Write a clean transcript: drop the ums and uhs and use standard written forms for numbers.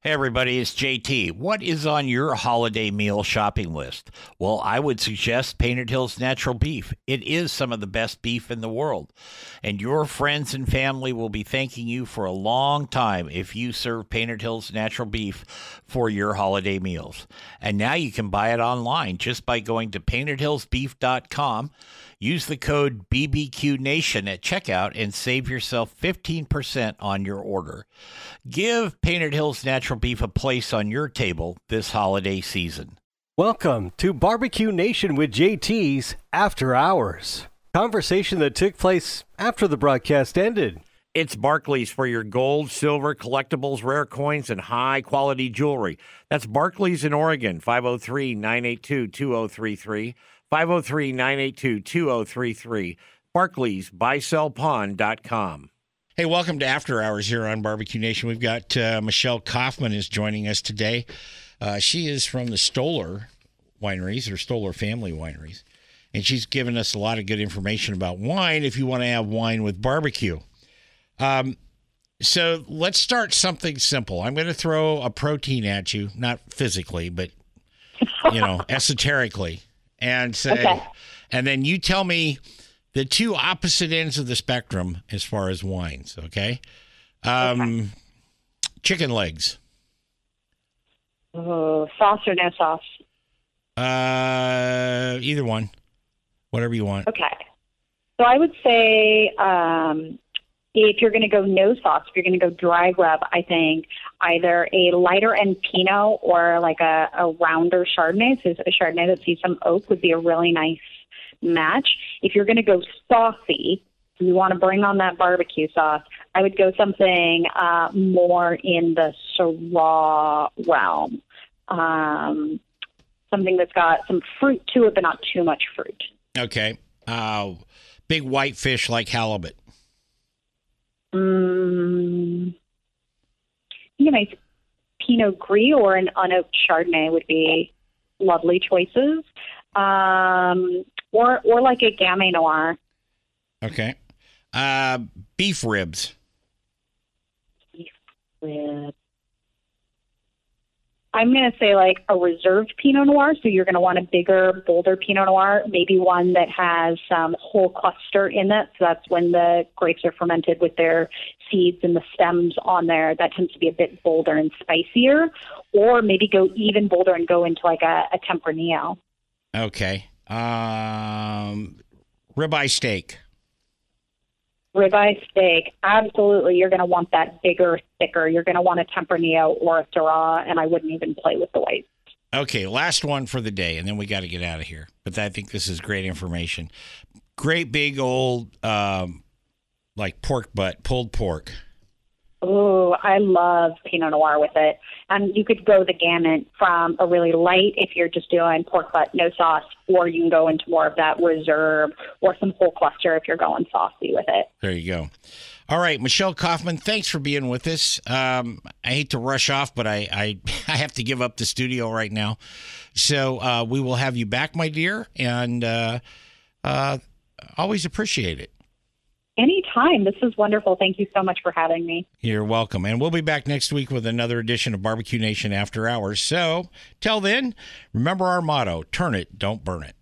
Hey everybody, it's JT. What is on your holiday meal shopping list? Well, I would suggest Painted Hills Natural Beef. It is some of the best beef in the world. And your friends and family will be thanking you for a long time if you serve Painted Hills Natural Beef for your holiday meals. And now you can buy it online just by going to paintedhillsbeef.com. Use the code BBQNation at checkout and save yourself 15% on your order. Give Painted Hills Natural Beef a place on your table this holiday season. Welcome to Barbecue Nation with JT's After Hours. Conversation that took place after the broadcast ended. It's Barclays for your gold, silver, collectibles, rare coins, and high-quality jewelry. That's Barclays in Oregon, 503-982-2033. 503-982-2033. Barclays, buysellpawn.com. Hey, welcome to After Hours here on Barbecue Nation. We've got Michelle Kaufman is joining us today. She is from the Stoller Wineries, or Stoller Family Wineries, and she's given us a lot of good information about wine if you want to have wine with barbecue. So let's start something simple. I'm going to throw a protein at you, not physically, but, esoterically. And say, okay. And then you tell me the two opposite ends of the spectrum as far as wines, okay? Chicken legs. Sauce or no sauce? Either one. Whatever you want. Okay. So I would say if you're going to go no sauce, if you're going to go dry rub, I think either a lighter end Pinot or like a rounder Chardonnay, so a Chardonnay that sees some oak would be a really nice match. If you're going to go saucy, you want to bring on that barbecue sauce, I would go something more in the Syrah realm. Something that's got some fruit to it, but not too much fruit. Okay. Big white fish like halibut. I think a nice Pinot Gris or an unoaked Chardonnay would be lovely choices. Or like a Gamay Noir. Okay. Beef ribs. Beef ribs. I'm going to say like a reserved Pinot Noir. So you're going to want a bigger, bolder Pinot Noir, maybe one that has some whole cluster in it. So that's when the grapes are fermented with their seeds and the stems on there. That tends to be a bit bolder and spicier. Or maybe go even bolder and go into like a Tempranillo. Okay. Ribeye steak. Ribeye steak, absolutely. You're going to want that bigger, thicker. You're going to want a Tempranillo or a Syrah, and I wouldn't even play with the whites. Okay, last one for the day, and then we got to get out of here. But I think this is great information. Great big old, like pork butt, pulled pork. Oh, I love Pinot Noir with it. And you could go the gamut from a really light if you're just doing pork butt, no sauce, or you can go into more of that reserve or some whole cluster if you're going saucy with it. There you go. All right, Michelle Kaufman, thanks for being with us. I hate to rush off, but I have to give up the studio right now. So we will have you back, my dear, and always appreciate it. Anytime. This is wonderful. Thank you so much for having me. You're welcome. And we'll be back next week with another edition of Barbecue Nation After Hours. So, till then, remember our motto, turn it, don't burn it.